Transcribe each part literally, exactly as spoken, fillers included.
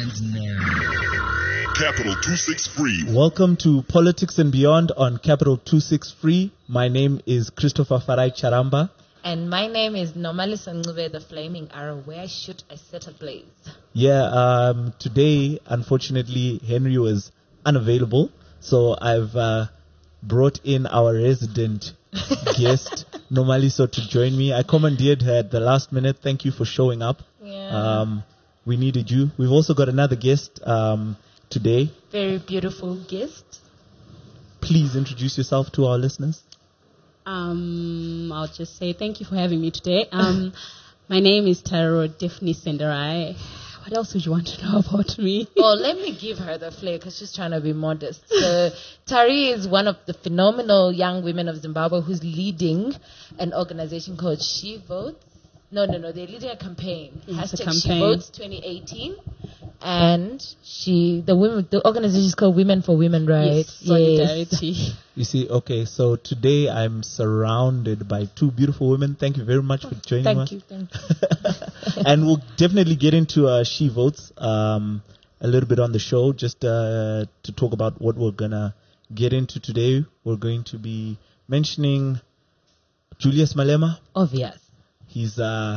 And now, Capital two sixty-three. Welcome to Politics and Beyond on Capital two sixty-three. My name is Christopher Farai Charamba. And my name is Normali Sangube, the Flaming Arrow. Where should I set ablaze? Yeah, um, today, unfortunately, Henry was unavailable. So I've uh, brought in our resident guest, Normaliso, to join me. I commandeered her at the last minute. Thank you for showing up. Yeah. Um, we needed you. We've also got another guest um, today. Very beautiful guest. Please introduce yourself to our listeners. Um, I'll just say thank you for having me today. Um, my name is Taro Daphne Senderai. What else would you want to know about me? Oh, let me give her the flair because she's trying to be modest. So, Tari is one of the phenomenal young women of Zimbabwe who's leading an organization called She Votes. No, no, no. They're leading a campaign. It's Hashtag a campaign. She Votes twenty eighteen. And she, the women, the organization is called Women for Women, right? Yes, solidarity. You see, okay, so today I'm surrounded by two beautiful women. Thank you very much for joining Thank us. you, thank you. And we'll definitely get into uh, She Votes um, a little bit on the show, just uh, to talk about what we're going to get into today. We're going to be mentioning Julius Malema. Obvious. He's uh,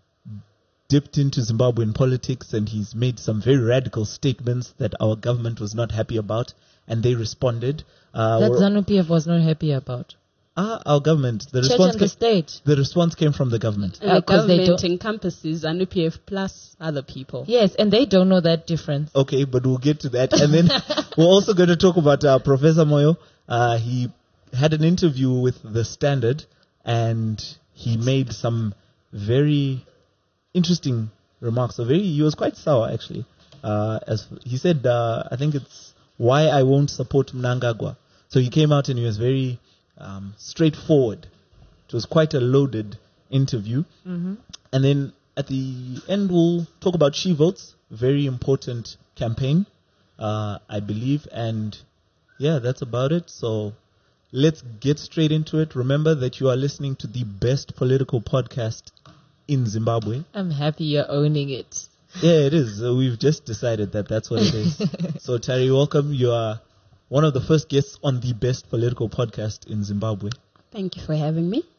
dipped into Zimbabwean politics and he's made some very radical statements that our government was not happy about, and they responded. Uh, That we're- ZANU-P F was not happy about. Ah, our government. The Church response and the came, state. the response came from the government. And Uh, the 'cause they government don't- encompasses ZANU P F plus other people. Yes, and they don't know that difference. Okay, but we'll get to that. And then we're also going to talk about uh, Professor Moyo. Uh, he had an interview with The Standard and he made some very interesting remarks. So very, he was quite sour actually. Uh, as he said, uh, I think it's why I won't support Mnangagwa. So he came out and he was very um, straightforward. It was quite a loaded interview. Mm-hmm. And then at the end, we'll talk about She Votes, very important campaign, uh, I believe. And yeah, that's about it. So let's get straight into it. Remember that you are listening to the best political podcast in Zimbabwe. I'm happy you're owning it. Yeah, it is. Uh, we've just decided that that's what it is. So, Terry, welcome. You are one of the first guests on the best political podcast in Zimbabwe. Thank you for having me.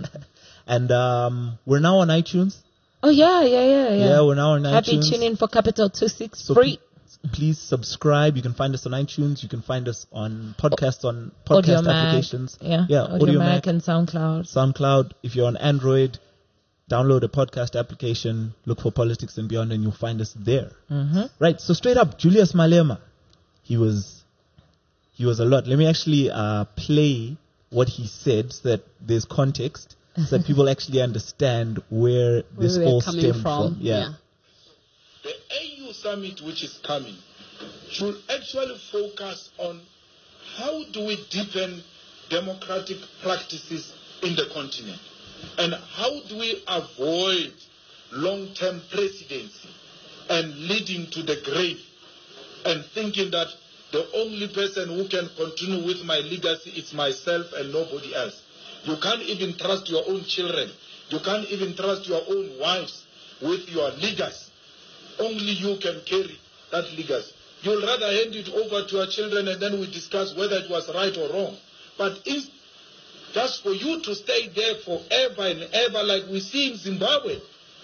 And um, we're now on iTunes. Oh, yeah, yeah, yeah, yeah. Yeah, we're now on Happy iTunes. tune in for Capital two six So free. pl- please subscribe. You can find us on iTunes. You can find us on podcasts on Audio podcast Mac. applications. Yeah, yeah, Audio, Audio Mac, Mac, and SoundCloud. SoundCloud. If you're on Android, download a podcast application. Look for Politics and Beyond, and you'll find us there. Mm-hmm. Right. So straight up, Julius Malema. He was, he was a lot. Let me actually uh, play what he said so that there's context, so that people actually understand where this Where we're all coming stemmed from, from. Yeah. yeah. The A U summit which is coming should actually focus on how do we deepen democratic practices in the continent, and how do we avoid long-term presidency and leading to the grave and thinking that the only person who can continue with my legacy is myself and nobody else. You can't even trust your own children. You can't even trust your own wives with your legacy. Only you can carry that legacy. You'll rather hand it over to your children and then we discuss whether it was right or wrong. But if just for you to stay there forever and ever like we see in Zimbabwe,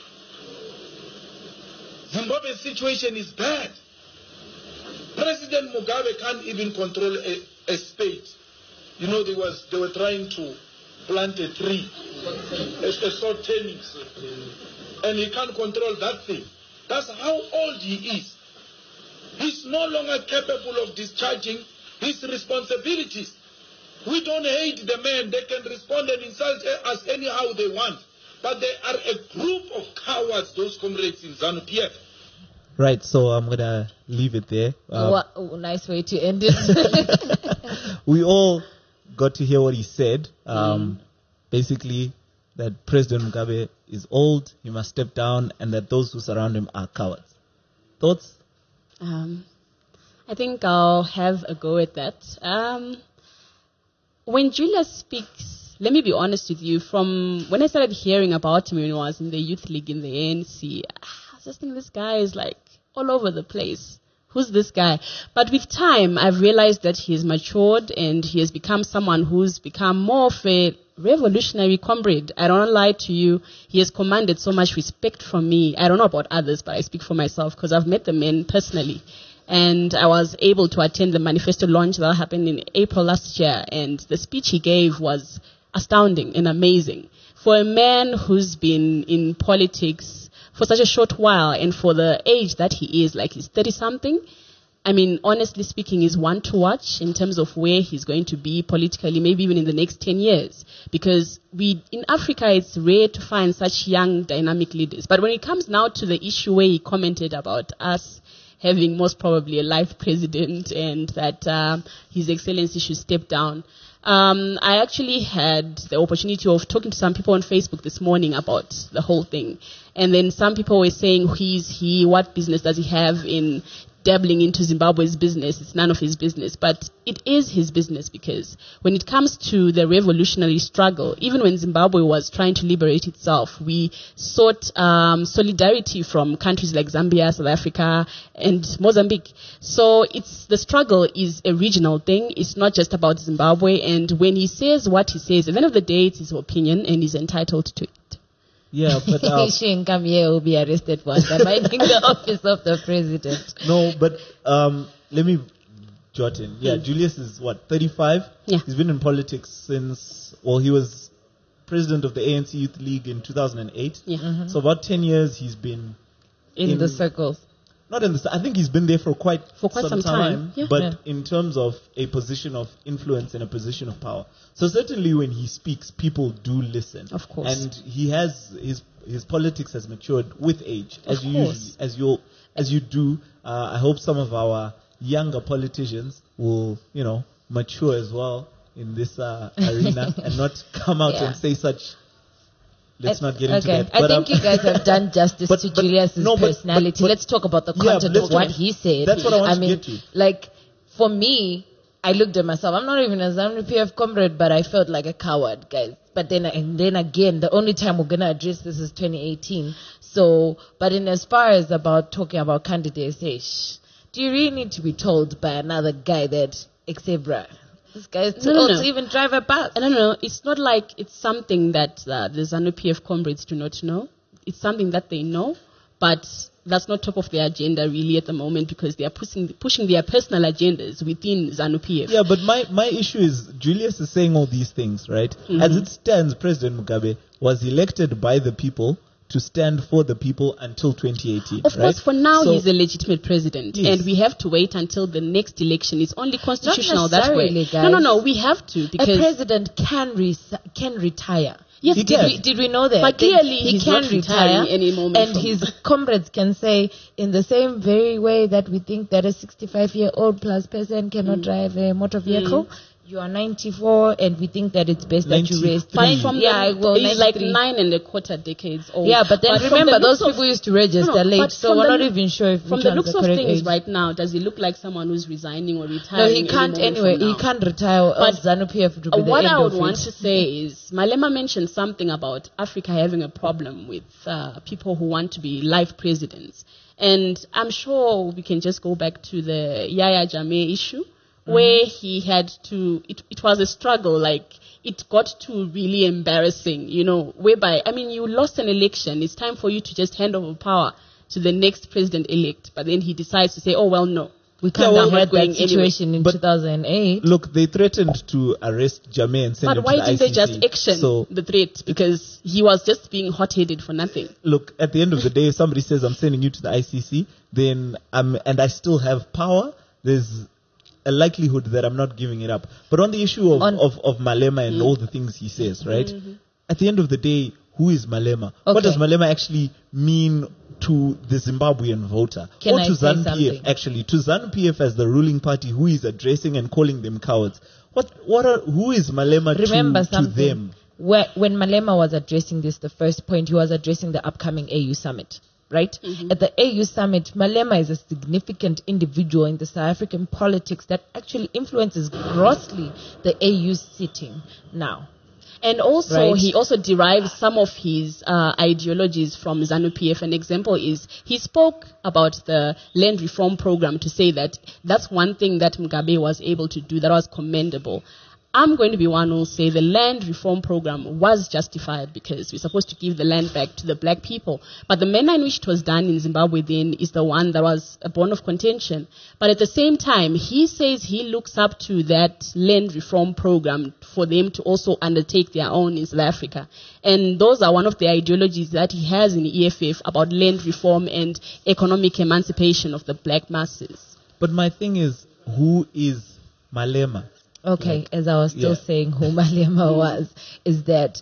Zimbabwe's situation is bad. President Mugabe can't even control a, a spade. You know, there was they were trying to plant a tree, a, a salt turning, and he can't control that thing. That's how old he is. He's no longer capable of discharging his responsibilities. We don't hate the man. They can respond and insult us anyhow they want. But they are a group of cowards, those comrades in ZANU P F. Right, so I'm going to leave it there. Uh, What oh, nice way to end it. we all got to hear what he said. Um, mm. Basically, that President Mugabe is old, he must step down, and that those who surround him are cowards. Thoughts? Um, I think I'll have a go at that. Um, when Julius speaks, let me be honest with you, from when I started hearing about him when he was in the youth league in the A N C, I was just thinking this guy is like all over the place. Who's this guy? But with time, I've realized that he has matured and he has become someone who's become more of a revolutionary comrade. I don't lie to you. He has commanded so much respect from me. I don't know about others, but I speak for myself because I've met the men personally. And I was able to attend the manifesto launch that happened in April last year. And the speech he gave was astounding and amazing. For a man who's been in politics for such a short while, and for the age that he is, like he's thirty-something, I mean, honestly speaking, he's one to watch in terms of where he's going to be politically, maybe even in the next ten years. Because we in Africa, it's rare to find such young, dynamic leaders. But when it comes now to the issue where he commented about us having most probably a life president and that uh, His Excellency should step down, Um, I actually had the opportunity of talking to some people on Facebook this morning about the whole thing. And then some people were saying, who is he? What business does he have in dabbling into Zimbabwe's business? It's none of his business. But it is his business, because when it comes to the revolutionary struggle, even when Zimbabwe was trying to liberate itself, we sought um, solidarity from countries like Zambia, South Africa, and Mozambique. So it's the struggle is a regional thing. It's not just about Zimbabwe. And when he says what he says, at the end of the day, it's his opinion, and he's entitled to it. Yeah, but uh, He shouldn't come here, will be arrested once. I'm minding the office of the president. no, but um, let me jot in. Yeah, Julius is what, thirty-five? Yeah. He's been in politics since, well, he was president of the A N C Youth League in two thousand eight. Yeah. Mm-hmm. So about ten years he's been In, In- the circles. not in the. I think he's been there for quite For quite some time, yeah. But Yeah. in terms of a position of influence and a position of power, so certainly when he speaks, people do listen. Of course. And he has his his politics has matured with age, as Of you course. usually, as you as you do. Uh, I hope some of our younger politicians will, you know, mature as well in this uh, arena and not come out Yeah. and say such. Let's I- not get into okay. that. I But, think um, you guys have done justice but- to but- Julius's no, but- but- personality. but- Let's talk about the Yeah, content let's of what talk- he said. that's what I want I to mean, get to. like, for me, I looked at myself. I'm not even a ZANU P F comrade, but I felt like a coward, guys. But then, and then again, the only time we're gonna address this is twenty eighteen. So, but in as far as about talking about candidates, eh, shh, do you really need to be told by another guy that, except bruh, this guy is too No, no, old no. to even drive a bus? I don't know. It's not like it's something that uh, the ZANU P F comrades do not know. It's something that they know, but that's not top of their agenda really at the moment, because they are pushing pushing their personal agendas within ZANU P F. Yeah, but my, my issue is Julius is saying all these things, right? Mm-hmm. As it stands, President Mugabe was elected by the people to stand for the people until twenty eighteen. Of right? course, for now, So- he's a legitimate president, Yes. and we have to wait until the next election. It's only constitutional that way. necessarily, No, no, guys. no. We have to, A because president can re- can retire. Yes, He did can. we did we know that? But Then clearly he he's can not retire, retiring any moment and from his now. comrades can say, in the same very way that we think that a sixty-five year old plus person cannot Mm. drive a motor vehicle. You are ninety-four, and we think that it's best that you raise ninety-three. Fine from yeah, the, well, he's like ninety-three. nine and a quarter decades old. Yeah, but then from remember, the those looks of- people used to register No, no, late, but so from we're the not look- even sure if From which the one's looks the of correct things age. right now, does he look like someone who's resigning or No, retiring? he any can't moment anyway. from He now? can't retire, or But, else ZANU P F would be Uh, the what end I would of want it. to say is, Malema mentioned something about Africa having a problem with uh, people who want to be life presidents. And I'm sure we can just go back to the Yaya Jammeh issue, where he had to, it, it was a struggle, like, it got to really embarrassing, you know, whereby, I mean, you lost an election. It's time for you to just hand over power to the next president-elect. But then he decides to say, oh, well, no. We Yeah, kind well, of not had going that situation in But- two thousand eight. Look, they threatened to arrest Jammeh and send But him why to the didn't I they C C. just action So, the threat? Because he was just being hot-headed for nothing. look, at the end of the day, if somebody says I'm sending you to the I C C, then I'm, and I still have power, there's a likelihood that I'm not giving it up. But on the issue of, On- of, of Malema and Mm. all the things he says, right? Mm-hmm. At the end of the day, who is Malema? What Okay. does Malema actually mean to the Zimbabwean voter? Can or I to say ZANU-P F, something? actually, to ZANU-P F as the ruling party who is addressing and calling them cowards. What, what are, who is Malema Remember to, to something. them? Where, when Malema was addressing this, the first point, he was addressing the upcoming A U summit, right? At the A U summit, Malema is a significant individual in the South African politics that actually influences grossly the A U sitting now. And also, Right. he also derives some of his uh, ideologies from ZANU-P F. An example is he spoke about the land reform program to say that that's one thing that Mugabe was able to do that was commendable. I'm going to be one who will say the land reform program was justified because we're supposed to give the land back to the black people. But the manner in which it was done in Zimbabwe then is the one that was a bone of contention. But at the same time, he says he looks up to that land reform program for them to also undertake their own in South Africa. And those are one of the ideologies that he has in E F F about land reform and economic emancipation of the black masses. But my thing is, who is Malema? Okay, Like, as I was still yeah. saying who Malema was, is that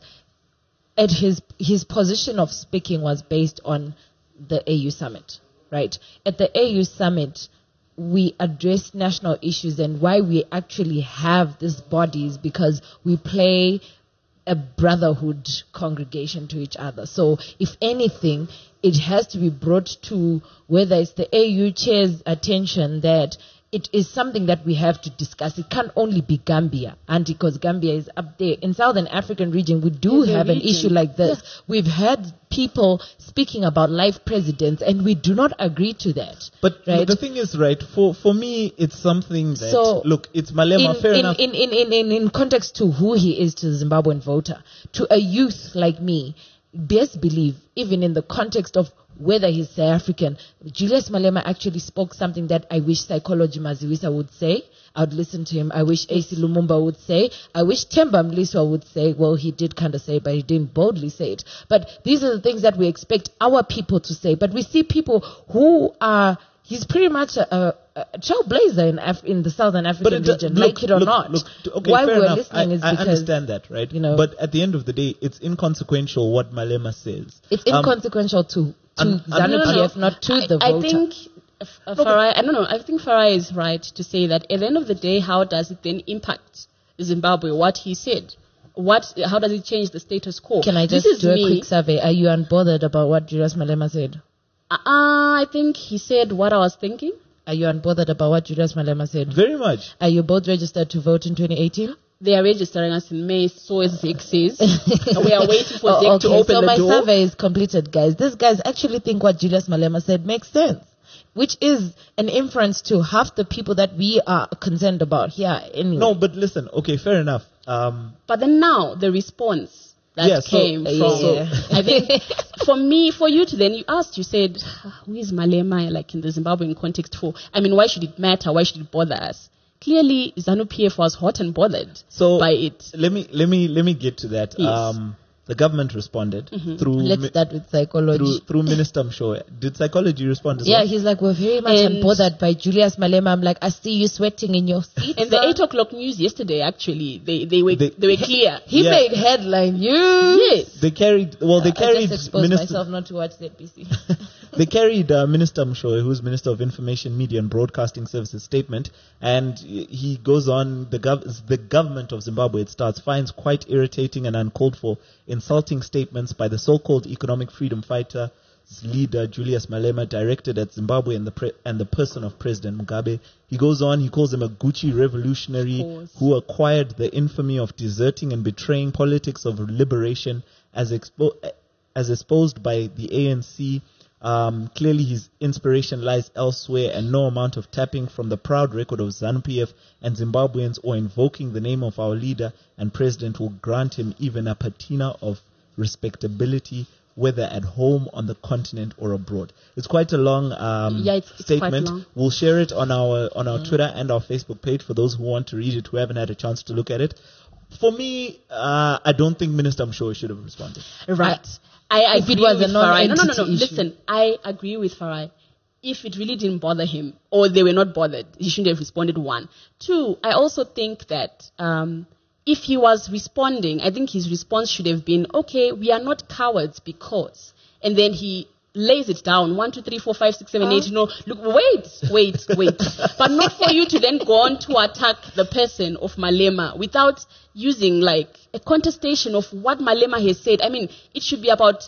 at his his position of speaking was based on the A U summit, right? At the A U summit, we addressed national issues, and why we actually have these bodies because we play a brotherhood congregation to each other. So if anything, it has to be brought to whether it's the A U chair's attention that it is something that we have to discuss. It can't only be Gambia, and because Gambia is up there. In Southern African region, we do In the have an region. issue like this. We've had people speaking about life presidents, and we do not agree to that. But right? the thing is, right, for, for me, it's something that, So, look, it's Malema, in, fair in, enough. in, in, in, in, in context to who he is to the Zimbabwean voter, to a youth like me, best believe, even in the context of whether he's South African, Julius Malema actually spoke something that I wish Psychology Maziwisa would say. I would listen to him. I wish A C Lumumba would say. I wish Themba Mliswa would say. Well, he did kind of say it, but he didn't boldly say it. But these are the things that we expect our people to say. But we see people who are, he's pretty much a, a, a trailblazer in, Af- in the Southern African But it- region, look, like it or look, not. look, okay, Why fair we're enough. listening I, is I because, understand that, right? you know, but at the end of the day, it's inconsequential what Malema says. it's Um, inconsequential to, to I'm- I'm- ZANU-P F, No, no, no. not to I, the I voter. think uh, uh, Farai, I don't know. I think Farai is right to say that at the end of the day, how does it then impact Zimbabwe? What he said, what? How does it change the status quo? Can I This just is do a me. quick survey? Are you unbothered about what Julius Malema said? Uh, I think he said what I was thinking. Are you unbothered about what Julius Malema said? Very much. Are you both registered to vote in twenty eighteen? They are registering us in May, so as Zek says. We are waiting for Zek Oh, to okay, open so the my door. survey is completed, guys. These guys actually think what Julius Malema said makes sense, which is an inference to half the people that we are concerned about here. Anyway. No, but listen, okay, fair enough. Um, But then now the response that Yeah, so- came from, Yeah. I think for me, for you to then you asked, you said, "Ah, who is Malema like in the Zimbabwean context for? I mean, why should it matter? Why should it bother us? Clearly, ZANU-P F was hot and bothered so by it. let me let me let me get to that. Yes. Um, the government responded through Let's mi- start with psychology. through through Minister Mshoe. Did psychology respond as Yeah, well? he's like, we're very much And- unbothered by Julius Malema. I'm like, I see you sweating in your seat. And the sir. eight o'clock news yesterday, actually, they they were They- they, were clear. He Yeah. made headline news. Yes. They carried well. They I carried just exposed Minister. myself not to watch Z B C. They carried uh, Minister Mshoe, who's Minister of Information, Media and Broadcasting Services, statement, and he goes on, the, gov- the government of Zimbabwe, it starts, finds quite irritating and uncalled for insulting statements by the so-called economic freedom fighter leader Julius Malema directed at Zimbabwe and the pre- and the person of President Mugabe. He goes on, he calls him a Gucci revolutionary Of course. who acquired the infamy of deserting and betraying politics of liberation as expo- as exposed by the A N C. Um, clearly his inspiration lies elsewhere, and no amount of tapping from the proud record of ZANU-P F and Zimbabweans or invoking the name of our leader and president will grant him even a patina of respectability, whether at home, on the continent, or abroad. It's quite a long um, Yeah, it's- it's quite statement. long. We'll share it on our on our Twitter and our Facebook page for those who want to read it, who haven't had a chance to look at it. For me, uh, I don't think Minister Mshoe should have responded. Right. I If it agree was with a Farai. No, no, no, no. non-entity issue. Listen, I agree with Farai. If it really didn't bother him, or they were not bothered, he shouldn't have responded, one. Two, I also think that um, if he was responding, I think his response should have been, okay, we are not cowards because, and then he lays it down, one, two, three, four, five, six, seven, eight, you know, look, wait, wait, wait. But not for you to then go on to attack the person of Malema without using like a contestation of what Malema has said. I mean, it should be about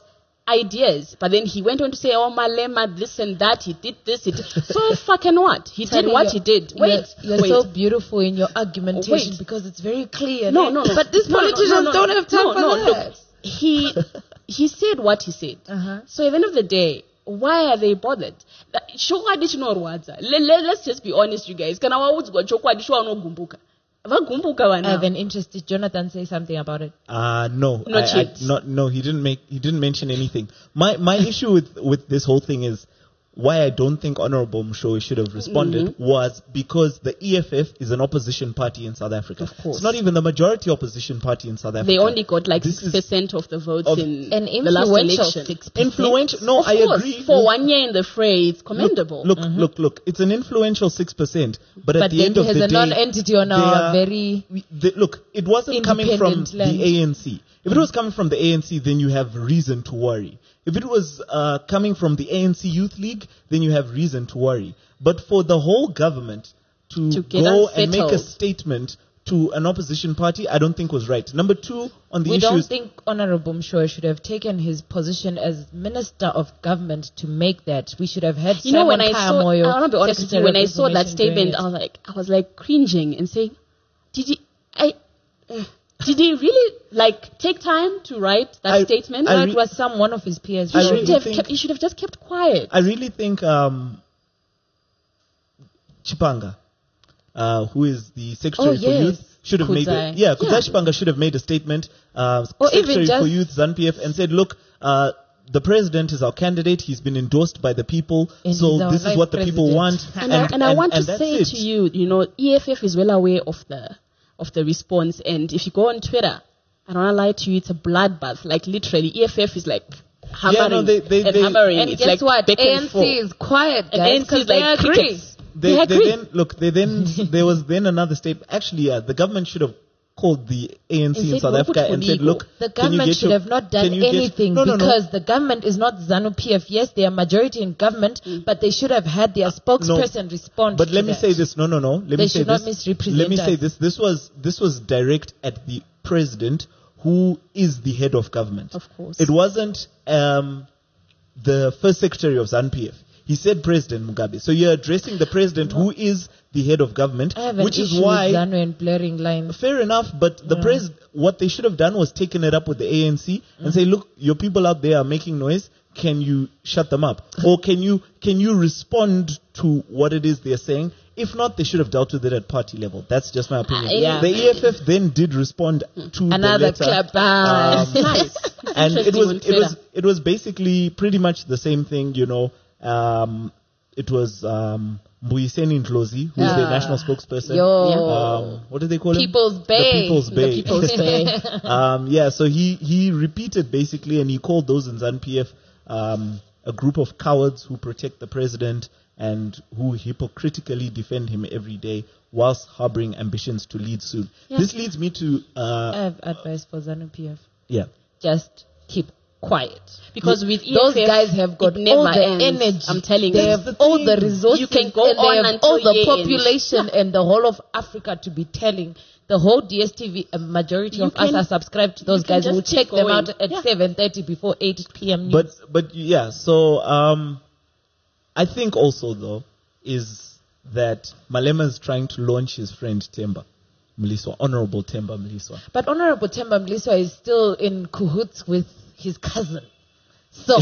ideas, but then he went on to say, oh, Malema, this and that, he did this, he did. So fucking what? He did Tari, what you're- he did. Wait, you're, you're wait. so beautiful in your argumentation Wait. because it's very clear. No, eh? no, no. But these No, no, no, politicians no, no, don't have time no, for no, that. Look, he he said what he said. Uh-huh. So at the end of the day, why are they bothered? That- chokwadi chinorwadza. Le- le- Let's just be honest, you guys. Kana waudzwa chokwadi chiwanogumbuka. Vagumbuka I have vana. an interest. Did Jonathan say something about it? Uh no, Not I, I, yet. not no. He didn't make. He didn't mention anything. My my issue with with this whole thing is why I don't think Honorable Mshoe should have responded Mm-hmm. was because the E F F is an opposition party in South Africa. Of course. It's not even the majority opposition party in South Africa. They only got like This six is percent of the votes of- in An the last influential election. six percent. influential. No, Of I course, agree. for one year in the fray, it's commendable. Look, look, look. It's an influential six percent, but at But the then end of he has the a day, non-entity on they our are- very we- the, look, it wasn't coming from independent land. the A N C. If it was coming from the A N C, then you have reason to worry. If it was uh, coming from the A N C Youth League, then you have reason to worry. But for the whole government to, To get go and make a unsettled. statement to an opposition party, I don't think was right. Number two, on the we don't issues, think Honorable Mshoe should have taken his position as Minister of Government to make that. We should have had You know, Simon when I saw, Kayamoyo, I want to be honest with you, Secretary when of I saw that Information, doing statement, it. I was like, I was like cringing and saying, did he, I, uh, did he really like take time to write that I- statement? I No, re- it was some one of his peers. he I should really have think- kept, he should have just kept quiet. I really think um, Chipanga, uh, who is the Secretary Oh, for yes. Youth, should have made a, Kudzai. yeah, Kudzai Yeah. Chipanga should have made a statement, uh, Or even Secretary for just- Youth, ZANU-P F, and said, look, uh, the president is our candidate. He's been endorsed by the people. And so he's our this is vice what the people want. president. And, I, and, I want and to that's say it. to you, you know, E F F is well aware of the of the response. And if you go on Twitter, I don't want to lie to you, it's a bloodbath. Like literally, E F F is like hammering no, they- they- and they- hammering. And it's guess like what? back A and N forth. C is quiet, And guys, A N C because is they like agree. crickets. They, They they agree. then look. They then there was then another statement. Actually, yeah, the government should have called the A N C And in said, South "We'll Africa put and for said, legal." look, The can you government get should your- have not done can you get- anything no, no, no. because the government is not ZANU-P F. Yes, they are majority in government, but they should have had their spokesperson respond. But to let me that. say this. No, no, no. Let They me say should not this. misrepresent Let me say us. this. This was this was direct at the president, who is the head of government. Of course. It wasn't um, the first secretary of ZANU-P F. He said President Mugabe. So you're addressing the president, who is the head of government, I have an which is issue why. with ZANU and blurring lines. Fair enough, but the Yeah. pres what they should have done was taken it up with the A N C and say, look, your people out there are making noise. Can you shut them up, or can you can you respond to what it is they're saying? If not, they should have dealt with it at party level. That's just my opinion. Uh, yeah. The E F F then did respond to Another the letter, clap. Ah, um, nice. and it Interesting was on it was Twitter. it was basically pretty much the same thing, you know. Um, it was um, Mbuyiseni Ndlozi, who's the Ah, national spokesperson. yo. Um, what do they call him? People's Bay. The People's The Bay. People's Bay. um, yeah, so he, he repeated basically, and he called those in ZANU-P F um, a group of cowards who protect the president and who hypocritically defend him every day whilst harboring ambitions to lead soon. Yeah. This leads me to, I uh, have advice for ZANU-P F. yeah. Just keep quiet. Because with E F F, Those guys have got it never all the ends. energy. I'm telling they you. have That's the all thing. the resources. You can go and they on have until all the year end. population and the whole of Africa to be telling. The whole D S T V, a majority You of us can- are subscribed to those you can guys. just We'll keep check them going. out at Yeah. seven thirty before eight p.m. news. But, but yeah, so um, I think also, though, is that Malema is trying to launch his friend Temba Mliswa, Honorable Temba Mliswa. But Honorable Temba Mliswa is still in cahoots with his cousin. So,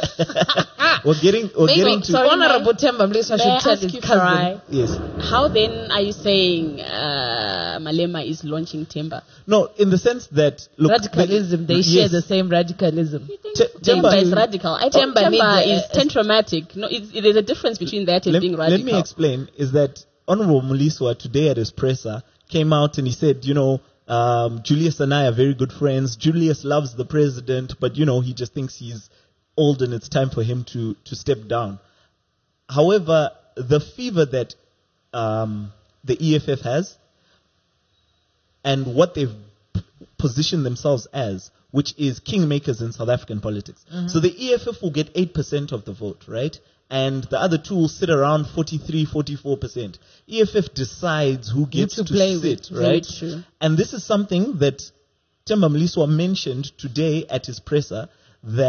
We're getting, we're maybe getting to, sorry, Honorable Temba Mliswa May I should tell ask his you, cousin. Farai, yes. how then are you saying uh, Malema is launching Temba? No, in the sense that, look. Radicalism, they the- share yes. the same radicalism. Te- Temba Temba- is radical. I think Temba Temba needs is a- tentromatic. No, it's, there's a difference between that and let, being let radical. me explain, is that Honorable Mliswa today at his presser came out and he said, you know, um, Julius and I are very good friends. Julius loves the president, but, you know, he just thinks he's old and it's time for him to, to step down. However, the fever that um, the E F F has and what they've p- positioned themselves as, which is kingmakers in South African politics. So the E F F will get eight percent of the vote, right? And the other two will sit around forty-three, forty-four percent. E F F decides who gets to to, play sit, with. Very right? true. And this is something that Temba Mliswa mentioned today at his presser, that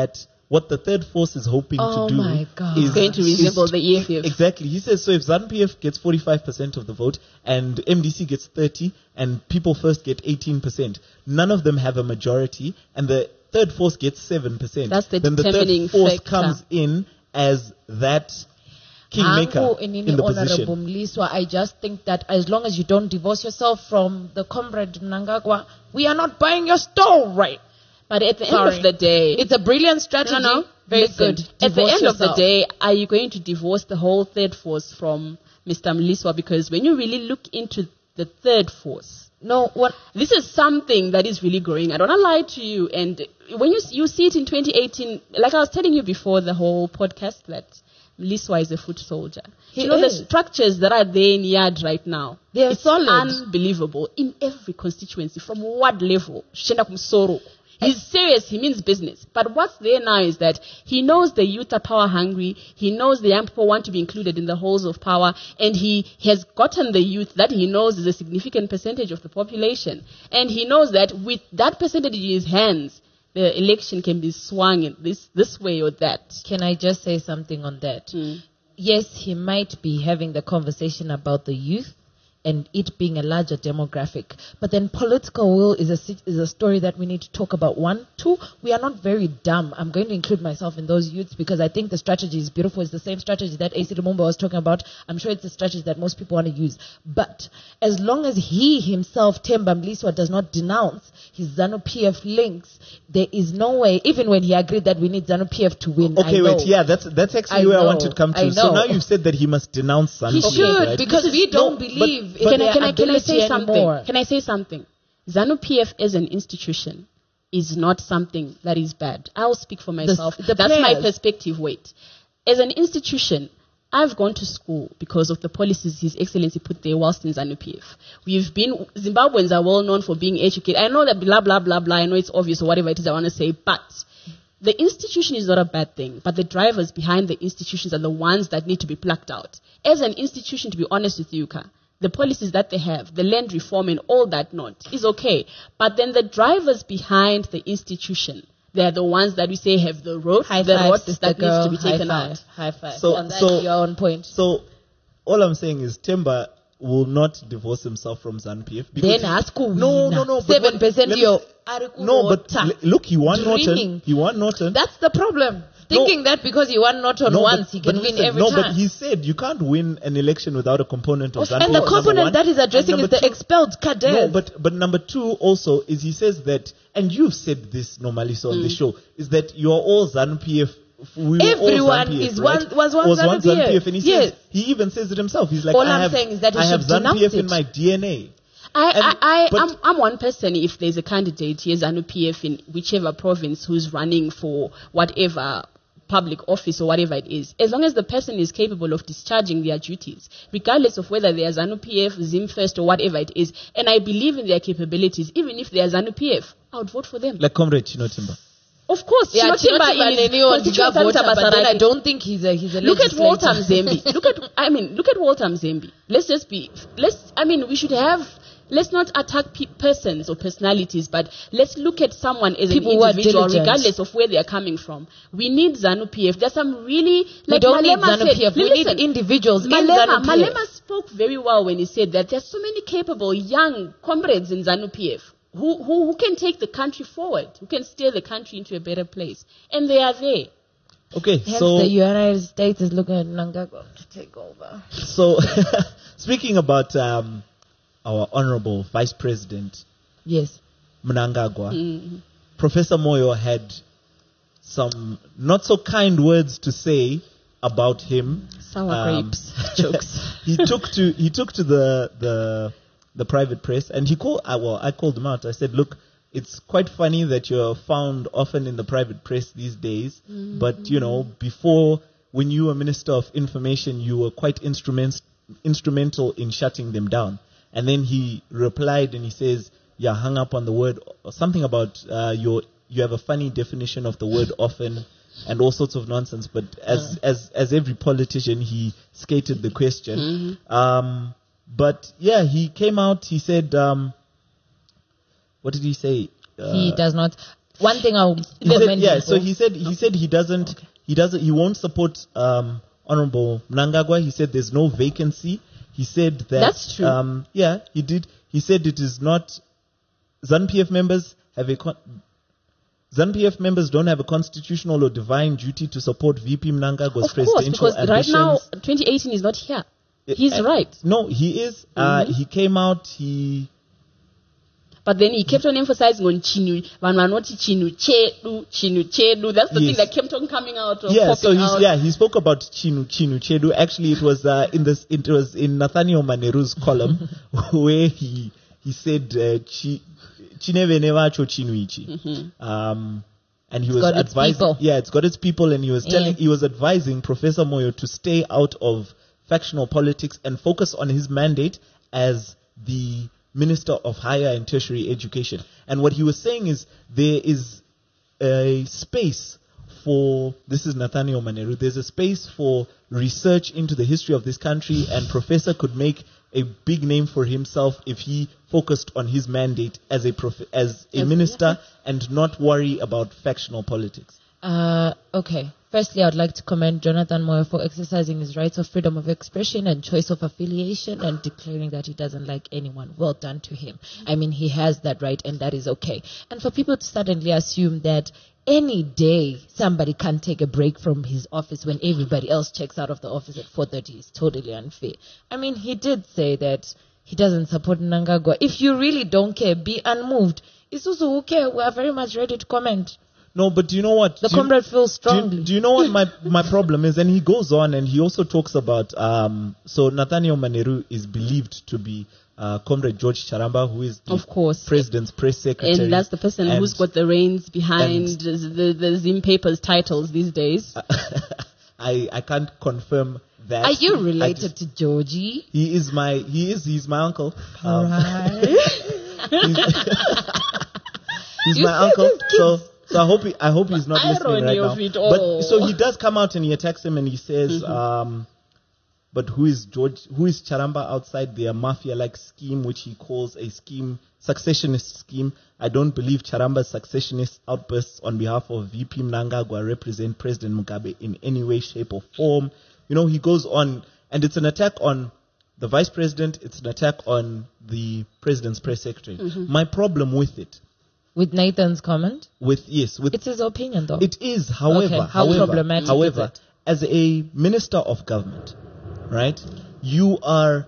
what the third force is hoping Oh to do my God. is It's going to resemble is the E F F. Exactly. He says, so if ZANU-P F gets forty-five percent of the vote and M D C gets thirty and People First get eighteen percent, none of them have a majority and the third force gets seven percent. That's the then the determining third force factor. comes in as that kingmaker Angu in inini the Honorable position. Mliswa, I just think that as long as you don't divorce yourself from the comrade Mnangagwa, we are not buying your story. But at the Sorry. end of the day, It's a brilliant strategy. No, no. Very Listen, good. At the Divorce end of the yourself. day, are you going to divorce the whole third force from Mister Mliswa? Because when you really look into the third force, No, what? this is something that is really growing. I don't want to lie to you. And when you you see it in twenty eighteen, like I was telling you before the whole podcast, that Mliswa is a foot soldier. He you know is. the structures that are there in Yard right now. They are it's solid. unbelievable in every constituency, from ward level. Shenda Kumsoro. He's serious. He means business. But what's there now is that he knows the youth are power hungry. He knows the young people want to be included in the halls of power. And he has gotten the youth that he knows is a significant percentage of the population. And he knows that with that percentage in his hands, the election can be swung in this, this way or that. Can I just say something on that? Mm. Yes, he might be having the conversation about the youth and it being a larger demographic. But then political will is a sit- is a story that we need to talk about. One. Two, we are not very dumb. I'm going to include myself in those youths because I think the strategy is beautiful. It's the same strategy that A C Lumumba was talking about. I'm sure it's the strategy that most people want to use. But as long as he himself, Themba Mliswa, does not denounce his ZANU-P F links, there is no way, even when he agreed that we need ZANU-P F to win. Okay, I know. wait, yeah, that's that's actually I where I know, wanted to come to. I So know. now you've said that he must denounce ZANU-P He F, should, right? because This we is- don't no, but- believe but- in Can I, their can, I, can I say ability something? anymore. Can I say something? ZANU-P F as an institution is not something that is bad. I'll speak for myself. the That's my players. perspective. Wait. As an institution, I've gone to school because of the policies His Excellency put there whilst in ZANU-P F. We've been, Zimbabweans are well known for being educated. I know that blah, blah, blah, blah. I know it's obvious or whatever it is I want to say, but the institution is not a bad thing, but the drivers behind the institutions are the ones that need to be plucked out. As an institution, to be honest with you, Ka, the policies that they have, the land reform and all that not, is okay. But then the drivers behind the institution, they're the ones that we say have the road, High the five, road sister that girl. needs to be taken high five. out. High five. So- on that, so- you're on point. So all I'm saying is Themba will not divorce himself from ZANU-P F. because Then he- ask who No, wina. no, no. but Seven when- percent let me yo. say- No, but l- look, he won Dreaming. Norton. He won Norton. That's the problem. Thinking that because he won not on no, once, but, he can but win listen, every no, time. but he said you can't win an election without a component of ZANU-P F. and the number component one. that is addressing And is number the two- expelled cadets. No, but but number two also is he says that, and you've said this normally so on the show, is that you are all ZANU-P F. We were all Everyone ZANU-P F, is right? one- was one ZANU-P F. ZANU-P F, and he Yes. says he even says it himself. He's like, All I I'm have, saying is that he I have should ZANU-P F denounce in it. my D N A. I, And- I, I, but- I'm, I'm one person if there's a candidate, here's ZANU-P F in whichever province who's running for whatever public office or whatever it is. As long as the person is capable of discharging their duties, regardless of whether they are ZANU-P F, Zimfirst or whatever it is, and I believe in their capabilities, even if they are ZANU-P F, I would vote for them. Like Comrade Chino Timba. Of course, Yeah, Chino Timba Chinotimba is Nene on constituent Gigabota, senator but then I Basarake. don't think he's a he's a Look at legislator. Walter Mzembe. Look at, I mean, look at Walter Mzembe. Let's just be, let's, I mean, we should have, let's not attack pe- persons or personalities, but let's look at someone as People an who are individual, diligent. regardless of where they are coming from. We need ZANU-P F. There's some really, We like don't need Malema ZANU-P F. said, We listen, need individuals in Malema, ZANU-P F. Malema spoke very well when he said that there's so many capable young comrades in ZANU-P F. Who, who, who can take the country forward, who can steer the country into a better place. And they are there. Okay, Hence so the United States is looking at Mnangagwa to take over. so speaking about um, our honorable Vice President Yes. Mnangagwa, Mm. Professor Moyo had some not so kind words to say about him. Sour Um, grapes. Jokes. he took to he took to the the the private press and he called. Uh, well, I called him out. I said, "Look, it's quite funny that you're found often in the private press these days, but you know, before when you were Minister of Information, you were quite instrument, instrumental in shutting them down." And then he replied and he says, "Yeah, hung up on the word or something about uh, your you have a funny definition of the word often." And all sorts of nonsense, but as as as every politician, he skated the question. Um, but yeah, he came out. He said, um, "What did he say?" Uh, He does not. one thing I'll He said, commend yeah, him so for. he said he said he doesn't he doesn't he won't support um, Honorable Mnangagwa. He said there's no vacancy. He said that That's true. Um, yeah, he did. He said it is not. ZANU P F members have a con- ZANU P F members don't have a constitutional or divine duty to support V P Mnangagwa's Of course, presidential because right now, ambitions. twenty eighteen is not here. He's Uh, right. No, he is. Uh, Mhm. He came out. He But then he kept on emphasizing on chinu, vanwanoti chinu chedu, chinu chedu. That's the Yes. thing that kept on coming out. Of yeah, so popping he's out. yeah he spoke about Chinu Chinu Chedu. Actually, it was uh, in this it was in Nathaniel Maneru's column where he he said uh, Chi Chinevenevacho Chinuichi. Mm-hmm. Um, and he It's was got its advising. people. Yeah, it's got its people, and he was telling Yeah. he was advising Professor Moyo to stay out of factional politics and focus on his mandate as the Minister of Higher and Tertiary Education. And what he was saying is there is a space for, this is Nathaniel Maneru, there's a space for research into the history of this country, and Professor could make a big name for himself if he focused on his mandate as a prof- as a Yes, minister and not worry about factional politics. Uh, okay. Firstly, I'd like to commend Jonathan Moyo for exercising his rights of freedom of expression and choice of affiliation and declaring that he doesn't like anyone. Well done to him. I mean, he has that right, and that is okay. And for people to suddenly assume that any day somebody can take a break from his office when everybody else checks out of the office at four thirty is totally unfair. I mean, he did say that he doesn't support Mnangagwa. If you really don't care, be unmoved. Isuzu who care, we are very much ready to comment. No, but do you know what? The Do you- comrade feels Do you, strongly. do you know what my, my problem is? And he goes on and he also talks about, um, so Nathaniel Maneru is believed to be uh, Comrade George Charamba, who is the Of course. president's press secretary. And that's the person And who's got the reins behind and- the, the Zim Papers titles these days. I, I can't confirm that. Are you I related just- to Georgie? He is my, he is, he's my uncle. Um, he's You my see uncle. these kids? So, so I hope he, I hope he's not listening right Irony now. of it But all. so he does come out and he attacks him and he says, Mm-hmm. um, but who is George? Who is Charamba outside their mafia-like scheme, which he calls a scheme, successionist scheme? I don't believe Charamba's successionist outbursts on behalf of V P Mnangagwa represent President Mugabe in any way, shape, or form. You know, he goes on, and it's an attack on the vice president. It's an attack on the president's press secretary. Mm-hmm. My problem with it, With Nathan's comment? with yes, with It's his opinion, though. it is, however, Okay, how however, problematic however, is it? as a minister of government, right, you are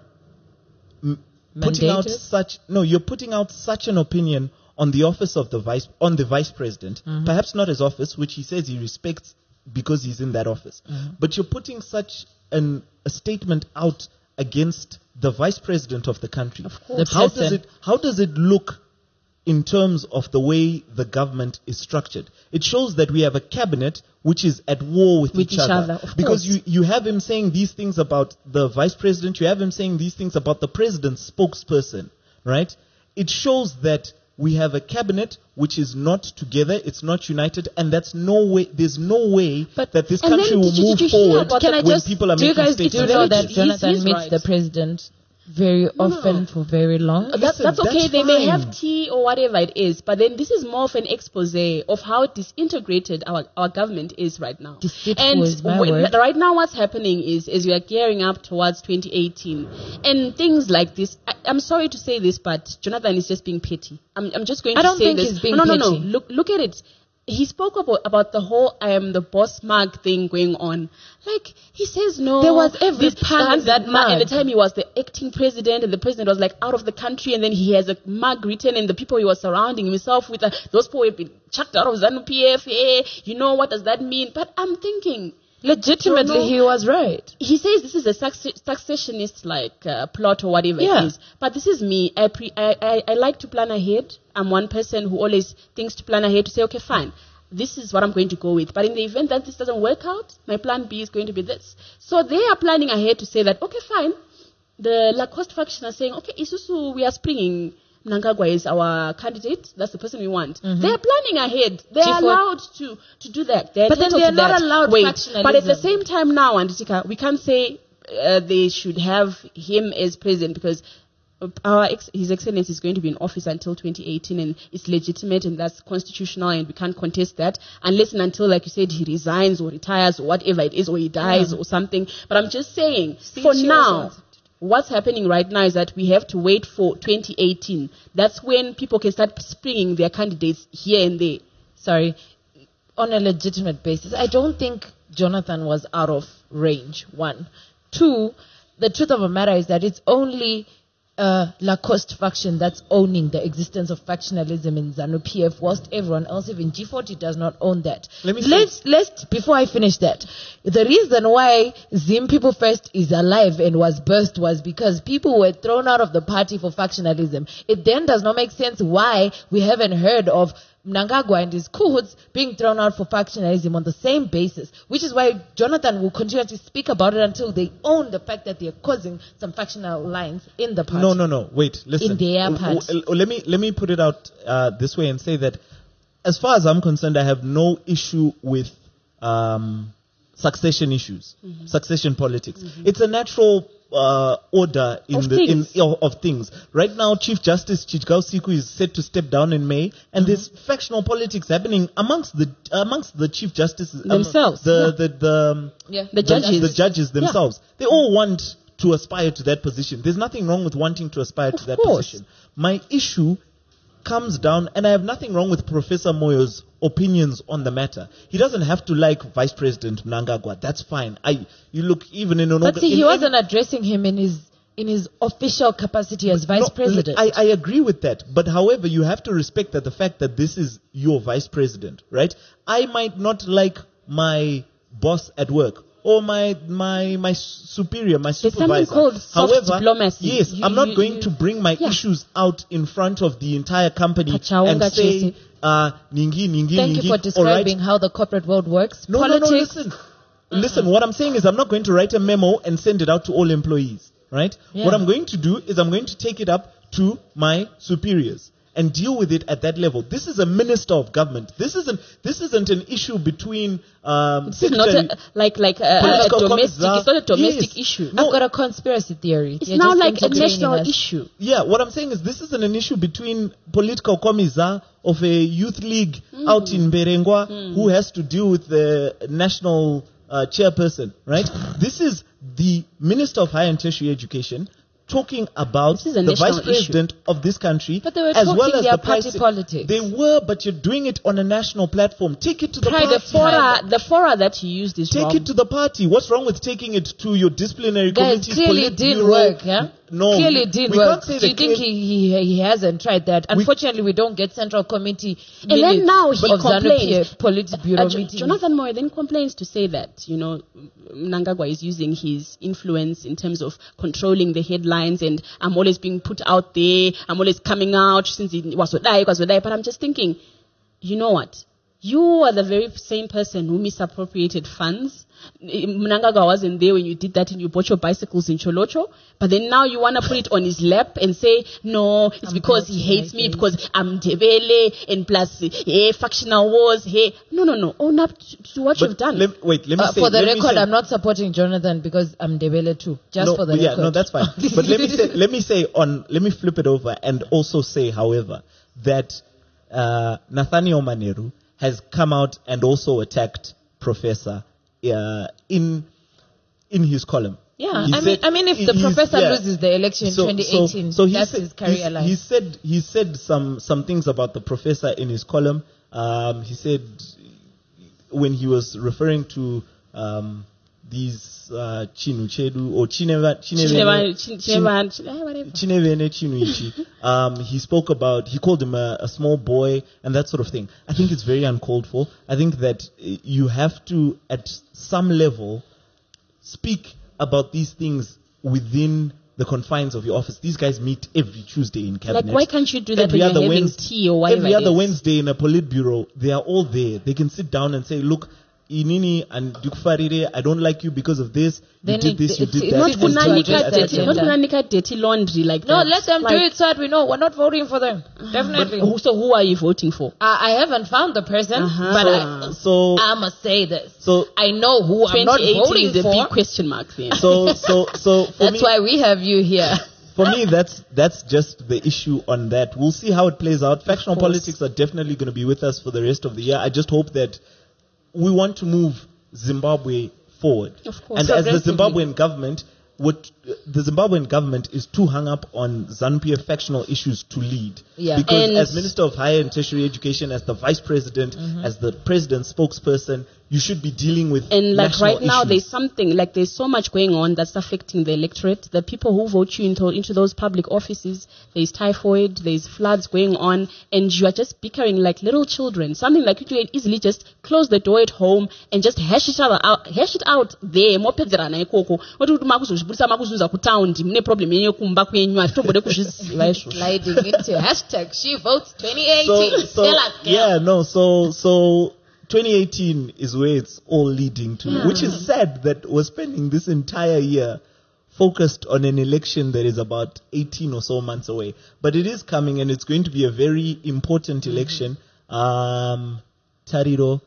m- putting out Mandated? such no, you're putting out such an opinion on the office of the vice on the vice president, Mm-hmm. perhaps not his office, which he says he respects because he's in that office, Mm-hmm. but you're putting such an a statement out against the vice president of the country. Of course. The How does person. it how does it look in terms of the way the government is structured? It shows that we have a cabinet which is at war with, With each, each other. other, of Because course. you, you have him saying these things about the vice president, you have him saying these things about the president's spokesperson, right? It shows that we have a cabinet which is not together, it's not united, and that's no way, there's no way But- that this and then country will did you- move did you hear forward about Can I when just- people are do you making guys- Do you statements. know Very that true. Jonathan He's- he's meets right. the president very often no. for very long? That's, Listen, that's okay. that's They may fine. have tea or whatever it is, but then this is more of an expose of how disintegrated our, our government is right now. Deceitful and is my when- word. right now, what's happening is, is we are gearing up towards twenty eighteen, and things like this. I, I'm sorry to say this, but Jonathan is just being petty. I'm, I'm just going I to don't say think this. he's being no, no, no, petty. no. Look, look at it. He spoke about, about the whole I am the boss mug thing going on. Like, he says no. There was every this pun and in that that mug. At the mug. time he was the acting president and the president was like out of the country, and then he has a mug written and the people he was surrounding himself with, uh, those people have been chucked out of ZANU P F. Hey, you know, what does that mean? But I'm thinking, Legitimately, No, no. he was right. he says this is a succe- successionist like uh, plot or whatever Yeah. it is. But this is me. I, pre- I, I I like to plan ahead. I'm one person who always thinks to plan ahead to say, okay, fine, this is what I'm going to go with. But in the event that this doesn't work out, my plan B is going to be this. So they are planning ahead to say that, okay, fine. The Lacoste faction are saying, okay, Isusu, we are springing. Mnangagwa is our candidate. That's the person we want. They are planning ahead. They Chief are what- allowed to, to do that. They're But then entitled they are to not that. allowed Wait, factionalism. but at the same time now, Anditika, we can't say uh, they should have him as president because Our ex- His Excellency is going to be in office until twenty eighteen, and it's legitimate and that's constitutional, and we can't contest that unless and until, like you said, he resigns or retires or whatever it is, or he dies Yeah. or something. But I'm just saying, See, for she now, also- what's happening right now is that we have to wait for twenty eighteen. That's when people can start springing their candidates here and there. Sorry, on a legitimate basis. I don't think Jonathan was out of range, one. Two, the truth of the matter is that it's only uh, Lacoste faction that's owning the existence of factionalism in ZANU-P F, whilst everyone else, even G forty, does not own that. Let me say- let's, let's, before I finish that, the reason why Zim People First is alive and was birthed was because people were thrown out of the party for factionalism. It then does not make sense why we haven't heard of Mnangagwa and his coots being thrown out for factionalism on the same basis, which is why Jonathan will continue to speak about it until they own the fact that they're causing some factional lines in the party. No, no, no. Wait, listen. In their W- part. w- Let me let me put it out uh, this way and say that, as far as I'm concerned, I have no issue with um, succession issues, Mm-hmm. succession politics. It's a natural uh, order in Of the things. in of, of things. Right now, Chief Justice Chitgao Siku is set to step down in May, and there's factional politics happening amongst the amongst the Chief Justices um, Themselves, the, the the um, Yeah. The judges. the judges themselves. They all want to aspire to that position. There's nothing wrong with wanting to aspire to that course. position. My issue comes down, and I have nothing wrong with Professor Moyo's opinions on the matter. He doesn't have to like Vice President Mnangagwa. That's fine. I you look even in an But orga- see, in- he in- wasn't addressing him in his in his official capacity as vice no, president. I, I agree with that. But however, you have to respect that the fact that this is your vice president, right? I might not like my boss at work or my my my superior, my something supervisor. called soft However, diplomacy. yes, You- I'm not you- going you- to bring my yeah. issues out in front of the entire company Pachaunga and say, chesi. uh, ningi, ningi, Thank ningi. you for All right. describing how the corporate world works. No, Politics. no, no, listen. Listen, what I'm saying is I'm not going to write a memo and send it out to all employees, right? Yeah. What I'm going to do is I'm going to take it up to my superiors and deal with it at that level. This is a minister of government. This isn't this isn't an issue between um This is not secretary- a, like like a, a Political domestic. commissar. It's not a domestic Yes. issue. No. I've got a conspiracy theory. It's You're now just like a entertaining national us. issue. Yeah, what I'm saying is this isn't an issue between political commissar of a youth league out in Berengwa who has to deal with the national uh, chairperson, right? This is the Minister of Higher and Tertiary Education talking about This is a the national vice president of this country, But they were as well talking as their the price- party politics. They were, but you're doing it on a national platform. Take it to the The party. fora, the fora that you used is Take wrong. it to the party. What's wrong with taking it to your disciplinary Guys, committees? clearly it didn't Politburo? work, yeah? No, Clearly it didn't we work. can't say Do you that think clear- he, he he hasn't tried that? Unfortunately, we don't get central committee And then minutes now he of complains. ZANU-P F Politburo Uh, Jo- meetings. Jonathan Moyo then complains to say that, you know, Mnangagwa is using his influence in terms of controlling the headlines, and I'm always being put out there, I'm always coming out since it was die, was die. But I'm just thinking, you know what? You are the very same person who misappropriated funds. Mnangagwa wasn't there when you did that and you bought your bicycles in Cholocho. But then now you want to put it on his lap and say, no, it's I'm because he proud to hates my me, face. because I'm Ndebele, and plus, hey, factional wars, hey. No, no, no. Own up to, to what But you've done. Let, wait, let me Uh, say. for the let me record, say- I'm not supporting Jonathan because I'm Debele too. Just no, for the yeah, record. no, that's fine. But let me say, let me say on, let me flip it over and also say, however, that uh, Nathaniel Maneru has come out and also attacked Professor uh, in in his column. Yeah, He I mean, said- I mean, if he- the he's- professor yeah. loses the election in So- twenty so- eighteen, so he that's said- his career he's- life. He said he said some some things about the professor in his column. Um, he said when he was referring to um, these uh, Chinu Chedu or Chineva Chineva- Chinevene Chin- Chin- Chineva- eh, whatever. Chinevene Chinuichi. Um, he spoke about, he called him a, a small boy and that sort of thing. I think it's very uncalled for. I think that uh, you have to, at some level, speak about these things within the confines of your office. These guys meet every Tuesday in cabinet. Like, why can't you do that Every when other you're having Wednes- tea or whatever Every it other is? Wednesday in a Politburo, they are all there. They can sit down and say, look, Inini and Dukfarire, I don't like you because of this. You Then did it- this, you it- did it- that. Not It's and to you address did kunanika that. the dirty, not agenda. kunanika dirty laundry like No, that. let them Like, do it so that we know we're not voting for them. Definitely. who- So who are you voting for? I, I haven't found the person, Uh-huh. but I, So, I must say this. so, I know who I'm not twenty eighteen voting is a for. big question mark then. so, so, so, for That's me, why we have you here. for me, that's that's just the issue on that. We'll see how it plays out. Factional course. politics are definitely going to be with us for the rest of the year. I just hope that we want to move Zimbabwe forward. Of course. And as the Progressively. Zimbabwean government, what the Zimbabwean government is too hung up on ZANU-PF factional issues to lead. Yeah. Because And- as Minister of Higher and Tertiary Education, as the Vice President, as the President's spokesperson, you should be dealing with And like national right now, issues. there's something, like there's so much going on that's affecting the electorate. The people who vote you into, into those public offices, there's typhoid, there's floods going on, and you are just bickering like little children. Something like you can easily just close the door at home and just hash it out, hash it out there. Mopedzerana ikoko. What would makuzozvibudisa makuzunza kutaundi mune problem yenyu kumba kwenyu atitombode kuzviziva izvozvo. Sliding into hashtag she votes twenty eighteen. so, so Tell us, girl. yeah, no, so so twenty eighteen is where it's all leading to, which is sad that we're spending this entire year focused on an election that is about eighteen or so months away. But it is coming, and it's going to be a very important election. Um, Tariro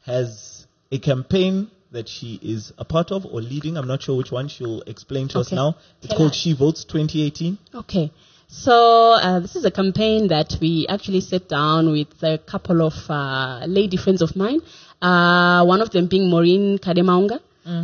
has a campaign that she is a part of or leading. I'm not sure which one. She'll explain to us Okay. now. It's Tell called us. She Votes twenty eighteen. Okay. So uh, this is a campaign that we actually sat down with a couple of uh, lady friends of mine. Uh, one of them being Maureen Kademaunga.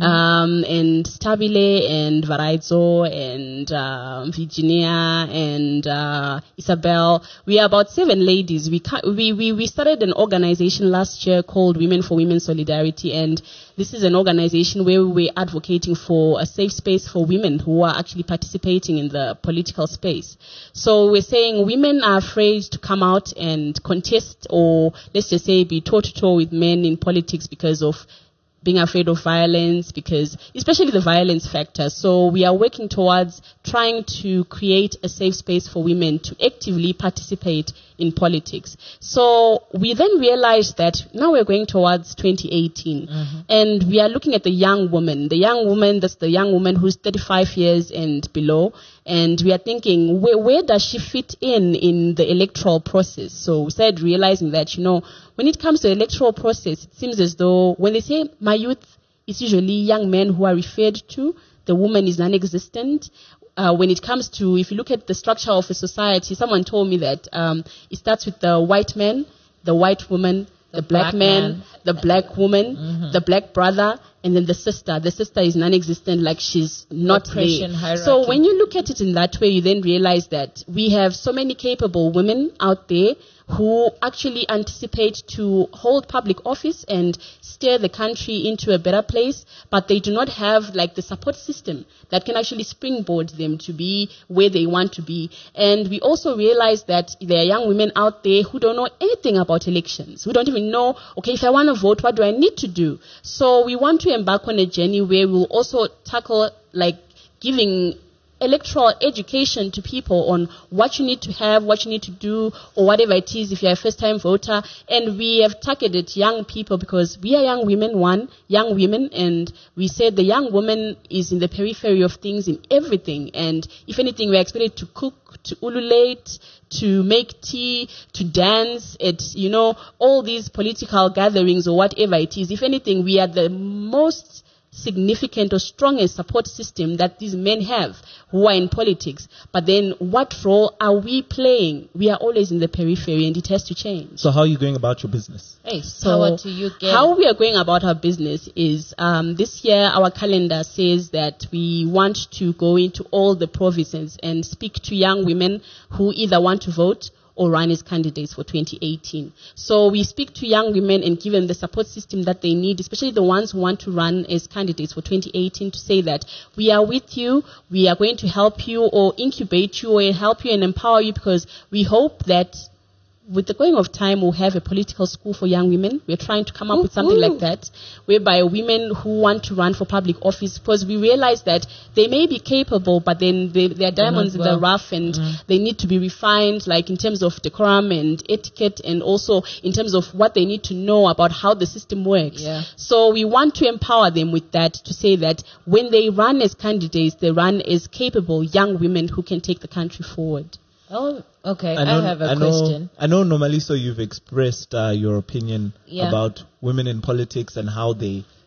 Um, and Stabile and Varaizo and um, Virginia and uh, Isabel. We are about seven ladies. We, ca- we we we started an organization last year called Women for Women Solidarity, and this is an organization where we're advocating for a safe space for women who are actually participating in the political space. So we're saying women are afraid to come out and contest, or let's just say be toe-to-toe with men in politics because of being afraid of violence, because especially the violence factor. So we are working towards trying to create a safe space for women to actively participate in politics. So we then realized that now we're going towards twenty eighteen, and we are looking at the young woman, the young woman, that's the young woman who's thirty-five years and below, and we are thinking, where, where does she fit in in the electoral process? So we started realizing that, you know, when it comes to the electoral process, it seems as though when they say my youth, it's usually young men who are referred to. The woman is non-existent. Uh, when it comes to, if you look at the structure of a society, someone told me that um, it starts with the white man, the white woman, the, The black, black man, man. the black woman, the black brother, and then the sister. The sister is non-existent, like she's not Oppression there. hierarchy. So when you look at it in that way, you then realize that we have so many capable women out there who actually anticipate to hold public office and steer the country into a better place, but they do not have like the support system that can actually springboard them to be where they want to be. And we also realize that there are young women out there who don't know anything about elections, who don't even know, okay, if I want to vote, what do I need to do? So we want to embark on a journey where we'll also tackle like giving electoral education to people on what you need to have, what you need to do, or whatever it is if you're a first-time voter. And we have targeted young people because we are young women, one, young women, and we said the young woman is in the periphery of things in everything. And if anything, we're expected to cook, to ululate, to make tea, to dance at, you know, all these political gatherings or whatever it is. If anything, we are the most significant or strongest support system that these men have who are in politics. But then what role are we playing? We are always in the periphery, and it has to change. So how are you going about your business? Hey, So power to you, girl. how we are going about our business is um, this year our calendar says that we want to go into all the provinces and speak to young women who either want to vote or run as candidates for twenty eighteen. So we speak to young women and give them the support system that they need, especially the ones who want to run as candidates for twenty eighteen, to say that we are with you, we are going to help you or incubate you or help you and empower you, because we hope that with the going of time, we'll have a political school for young women. We're trying to come up with something like that, whereby women who want to run for public office, because we realize that they may be capable, but then they, they're diamonds in the well. rough, and they need to be refined, like in terms of decorum and etiquette, and also in terms of what they need to know about how the system works. Yeah. So we want to empower them with that, to say that when they run as candidates, they run as capable young women who can take the country forward. Oh, okay. I, know, have a I know, question. I know normally, so you've expressed uh, your opinion Yeah. about women in politics and how they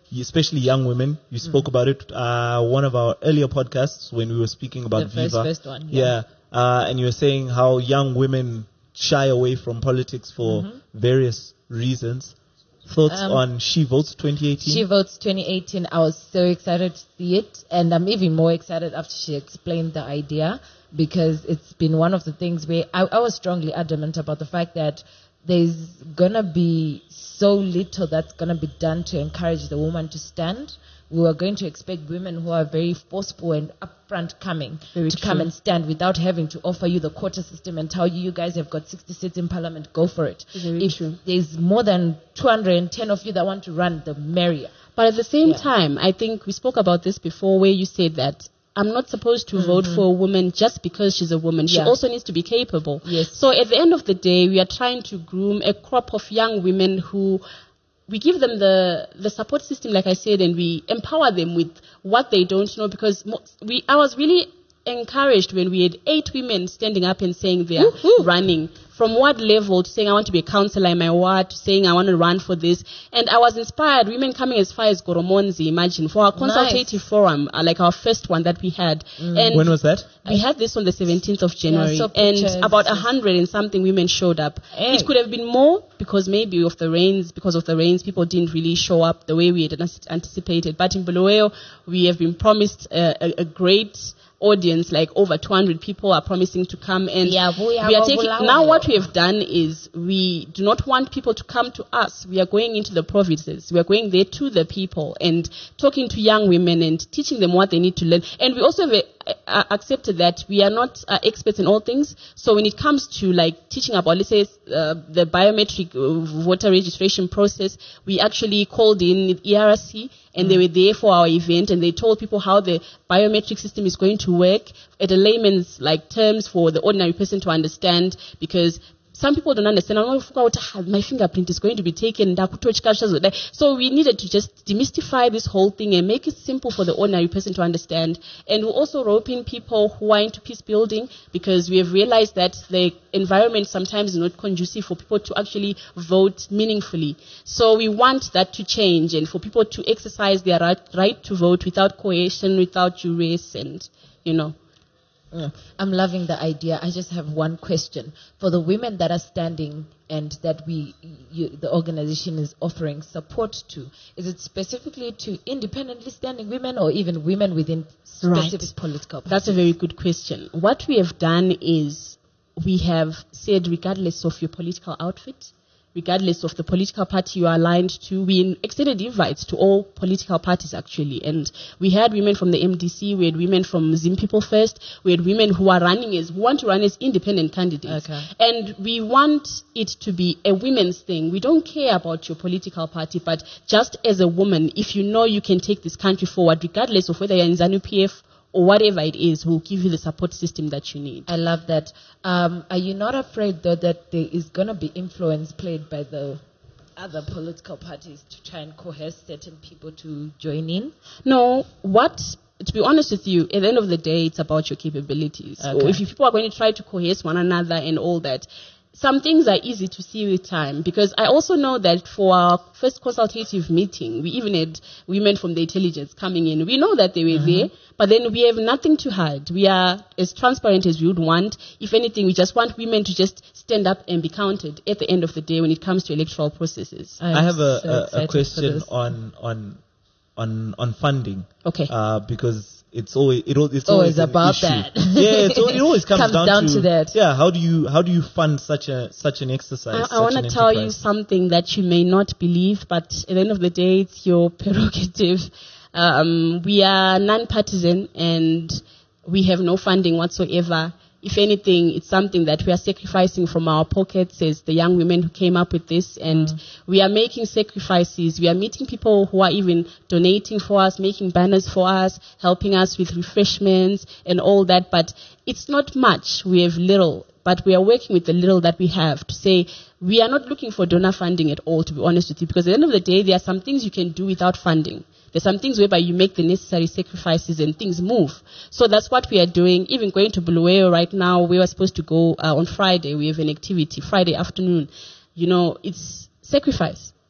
especially young women. You spoke Mm. about it. Uh, one of our earlier podcasts when we were speaking about The first- Viva. first one, yeah. yeah. Uh, and you were saying how young women shy away from politics for Mhm. various reasons. Thoughts Um, on She Votes twenty eighteen? She Votes twenty eighteen. I was so excited to see it, and I'm even more excited after she explained the idea, because it's been one of the things where I, I was strongly adamant about the fact that there's gonna be so little that's gonna be done to encourage the woman to stand. We are going to expect women who are very forceful and upfront coming Very to come true. and stand without having to offer you the quota system and tell you, you guys have got sixty seats in parliament, go for it. Very if true. there's more than two hundred ten of you that want to run, the merrier. But at the same Yeah. time, I think we spoke about this before, where you said that I'm not supposed to vote for a woman just because she's a woman. She Yeah. also needs to be capable. Yes. So at the end of the day, we are trying to groom a crop of young women who we give them the, the support system, like I said, and we empower them with what they don't know, because mo- we, I was really encouraged when we had eight women standing up and saying they are Woohoo. running. From what level to saying I want to be a councillor in my ward, to saying I want to run for this. And I was inspired, women coming as far as Goromonzi, imagine, for our consultative forum, uh, like our first one that we had. And When was that? we had this on the seventeenth of January, saw and pictures. about a hundred and something women showed up. Hey. It could have been more because maybe of the rains, because of the rains, people didn't really show up the way we had an- anticipated. But in Bulawayo, we have been promised a, a, a great audience, like over two hundred people are promising to come, and Yeah, boy, we are yeah, taking, Bulawayo. now what we have done is we do not want people to come to us. We are going into the provinces. We are going there to the people and talking to young women and teaching them what they need to learn. And we also have a, uh, accepted that we are not uh, experts in all things. So when it comes to like teaching about, let's say, uh, the biometric uh, voter registration process, we actually called in E R C, and they were there for our event, and they told people how the biometric system is going to work at a layman's like terms for the ordinary person to understand, because some people don't understand. I'm like, "Ah, my fingerprint is going to be taken. So we needed to just demystify this whole thing and make it simple for the ordinary person to understand. And we'll also rope in people who are into peace building, because we have realized that the environment sometimes is not conducive for people to actually vote meaningfully. So we want that to change and for people to exercise their right, right to vote without coercion, without duress, and, you know. Mm. I'm loving the idea. I just have one question for the women that are standing and that we, you, the organization is offering support to. Is it specifically to independently standing women, or even women within specific Right. political parties? That's a very good question. What we have done is we have said, regardless of your political outfit, regardless of the political party you are aligned to, we extended invites to all political parties actually. And we had women from the M D C, we had women from Zim People First, we had women who are running as, who want to run as independent candidates. Okay. And we want it to be a women's thing. We don't care about your political party, but just as a woman, if you know you can take this country forward, regardless of whether you're in ZANU P F or whatever it is, will give you the support system that you need. I love that. Um, are you not afraid, though, that there is going to be influence played by the other political parties to try and coerce certain people to join in? No, what, to be honest with you, at the end of the day, it's about your capabilities. Okay. Or if you- people are going to try to coerce one another and all that, some things are easy to see with time, because I also know that for our first consultative meeting, we even had women from the intelligence coming in. We know that they were there, but then we have nothing to hide. We are as transparent as we would want. If anything, we just want women to just stand up and be counted at the end of the day when it comes to electoral processes. I'm I have a, so a, a excited for question this. on on on on funding. Okay. Uh, because it's always it, al- it's Always always an about issue. that. Yeah, it's, al- it always comes, Comes down to that. Yeah, how do you how do you fund such a such an exercise? I, such I want an to tell you enterprise? something that you may not believe, but at the end of the day, it's your prerogative. Um, we are non-partisan and we have no funding whatsoever. If anything, it's something that we are sacrificing from our pockets as the young women who came up with this, and we are making sacrifices. We are meeting people who are even donating for us, making banners for us, helping us with refreshments and all that, but it's not much. We have little, but we are working with the little that we have to say we are not looking for donor funding at all, to be honest with you, because at the end of the day, there are some things you can do without funding. There's some things whereby you make the necessary sacrifices and things move. So that's what we are doing. Even going to Bulawayo right now, we were supposed to go uh, on Friday. We have an activity, Friday afternoon. You know, it's sacrifice.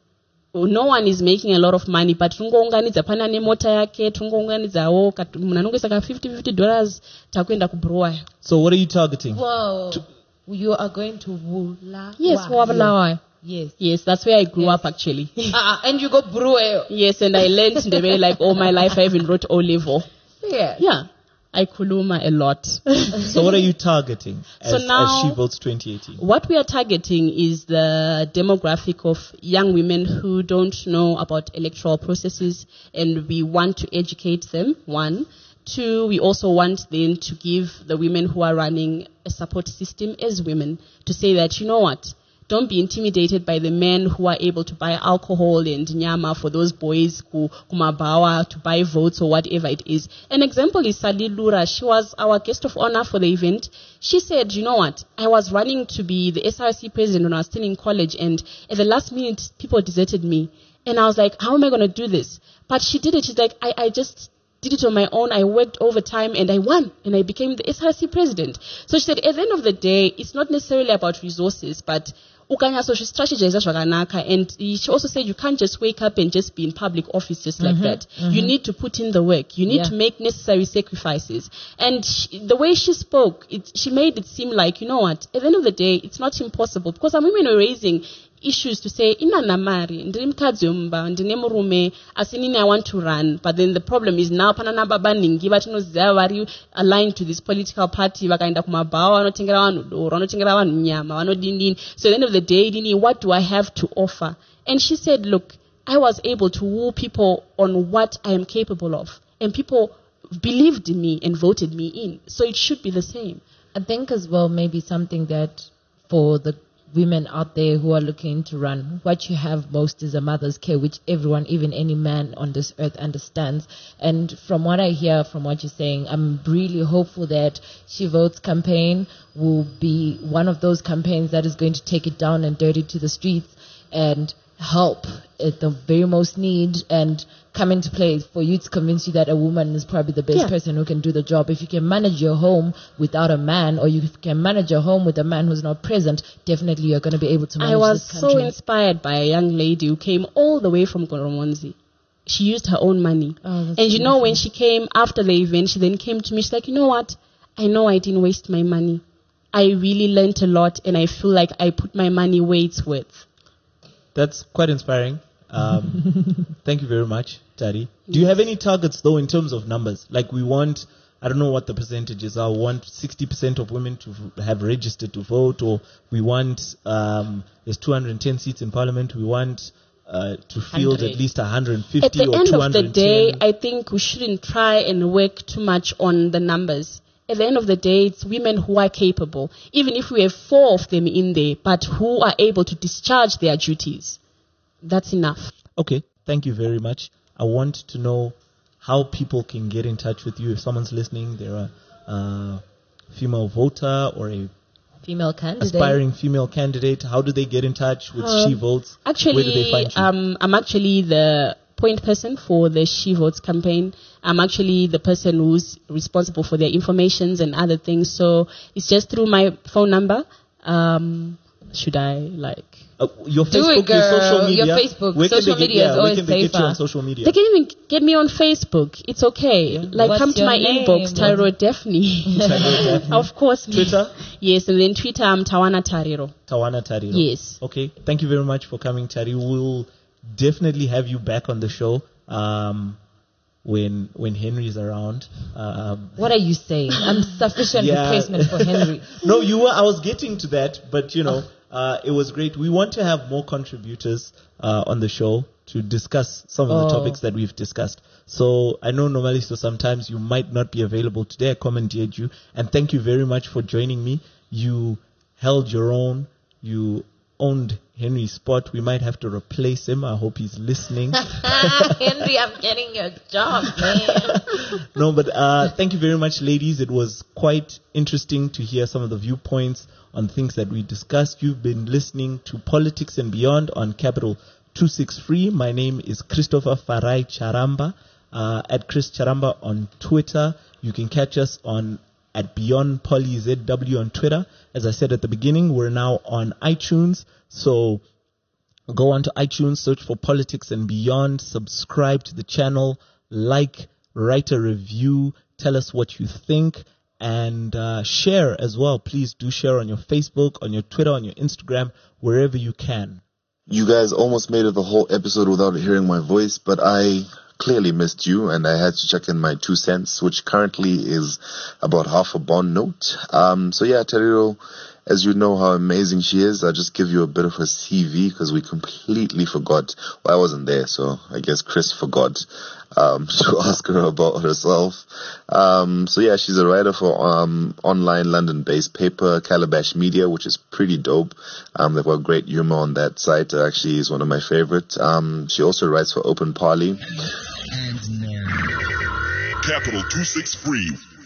no one is making a lot of money, but tungounganidza pana nemota yake, tungounganidzawo munhu anongoisa ka fifty fifty dollars takuenda kubrowayo. So what are you targeting? Whoa. You are going to Bulawayo. Yes, Bulawayo. Yes. Yes, that's where I grew Yes. up actually. uh, and you go Bruwayo. Yes, and I learned Ndebele like all my life. I even wrote O level. Yeah. Yeah, I kuluma a lot. So what are you targeting as, So now- as She Votes twenty eighteen? What we are targeting is the demographic of young women who don't know about electoral processes, and we want to educate them, one. Two, we also want them to give the women who are running a support system as women to say that, you know what, don't be intimidated by the men who are able to buy alcohol and nyama for those boys who kumabawa to buy votes or whatever it is. An example is Sali Lura. She was our guest of honor for the event. She said, you know what, I was running to be the S R C president when I was still in college, and at the last minute, people deserted me. And I was like, how am I going to do this? But she did it. She's like, I, I just did it on my own. I worked overtime and I won, and I became the S R C president. So she said, at the end of the day, it's not necessarily about resources, but ukanyatso strategize zvakanaka. And she also said you can't just wake up and just be in public office just like that. You need to put in the work. You need Yeah. to make necessary sacrifices. And she, the way she spoke, it, she made it seem like, you know what, at the end of the day, it's not impossible, because some women are raising issues to say, ina namari, ndiri mukadzi womumba, ndine murume, asi nini I want to run. But then the problem is now pana nababa ningi vatinoziva vari aligned to this political party, vakaenda kumabhawa vanotengera vanhu doro, vanotengera vanhu nyama, vanodindini. So at the end of the day, dini, what do I have to offer? And she said, look, I was able to woo people on what I am capable of, and people believed in me and voted me in. So it should be the same. I think as well maybe something that for the women out there who are looking to run, what you have most is a mother's care, which everyone, even any man on this earth, understands. And from what I hear, from what you're saying, I'm really hopeful that She Votes campaign will be one of those campaigns that is going to take it down and dirty to the streets and help at the very most need and come into play for you to convince you that a woman is probably the best Yeah. person who can do the job. If you can manage your home without a man, or you can manage your home with a man who's not present, definitely you're going to be able to manage I was this so country. inspired by a young lady who came all the way from Goromonzi. She used her own money. Oh, that's And you know, beautiful. when she came after the event, she then came to me. She's like, you know what? I know I didn't waste my money. I really learned a lot, and I feel like I put my money where it's worth. That's quite inspiring. Um, thank you very much, Tari. Do you have any targets, though, in terms of numbers? Like, we want, I don't know what the percentages are, we want sixty percent of women to v- have registered to vote, or we want, um, there's two hundred ten seats in parliament, we want uh, to field one hundred. at least one hundred fifty At the or end two of hundred ten. the day, I think we shouldn't try and work too much on the numbers. At the end of the day, it's women who are capable, even if we have four of them in there, but who are able to discharge their duties. That's enough. Okay, thank you very much. I want to know how people can get in touch with you. If someone's listening, they're a uh, female voter or a Female candidate. aspiring female candidate, how do they get in touch with Um, She Votes? Where do they Actually, find you? um, I'm actually the point person for the She Votes campaign. I'm actually the person who's responsible for their informations and other things. So it's just through my phone number. Um, should I like? Uh, your Do Facebook, it, girl. your social Your media. Facebook. Where can Social they get, media is yeah, where always can they get you safer. on social media? They can even get me on Facebook. It's okay. Like, What's come to your my name? inbox, Tyro Daphne. Tyro Daphne. Of course. Twitter? Yes, and then Twitter, I'm Tawana Tariro. Tawana Tariro. Yes. Okay. Thank you very much for coming, Tari. We'll definitely have you back on the show um, when when Henry's around. Um, What are you saying? I'm sufficient Yeah. replacement for Henry. no, you were. I was getting to that, but you know, uh, it was great. We want to have more contributors uh, on the show to discuss some of the Oh. topics that we've discussed. So I know normally, so sometimes you might not be available today. I commendate you, and thank you very much for joining me. You held your own. You owned Henry's spot. We might have to replace him. I hope he's listening. Henry, I'm getting your job, man. No, but uh, thank you very much, ladies. It was quite interesting to hear some of the viewpoints on things that we discussed. You've been listening to Politics and Beyond on Capital two sixty-three. My name is Christopher Farai Charamba, uh, at Chris Charamba on Twitter. You can catch us on at Beyond Poly Z W on Twitter. As I said at the beginning, we're now on iTunes. So Go on to iTunes, search for Politics and Beyond, subscribe to the channel, like, write a review, tell us what you think, and uh, share as well. Please do share on your Facebook, on your Twitter, on your Instagram, wherever you can. You guys almost made it the whole episode without hearing my voice, but I clearly missed you, and I had to check in my two cents, which currently is about half a bond note. Um, so yeah, Teriro, as you know how amazing she is, I'll just give you a bit of her C V because we completely forgot. Well, I wasn't there, so I guess Chris forgot um, to ask her about herself. Um, so yeah, she's a writer for um, online London-based paper Calabash Media, which is pretty dope. Um, they've got great humor on that site. Uh, actually, is one of my favorites. Um, she also writes for Open Parley. And now, Capital two six three.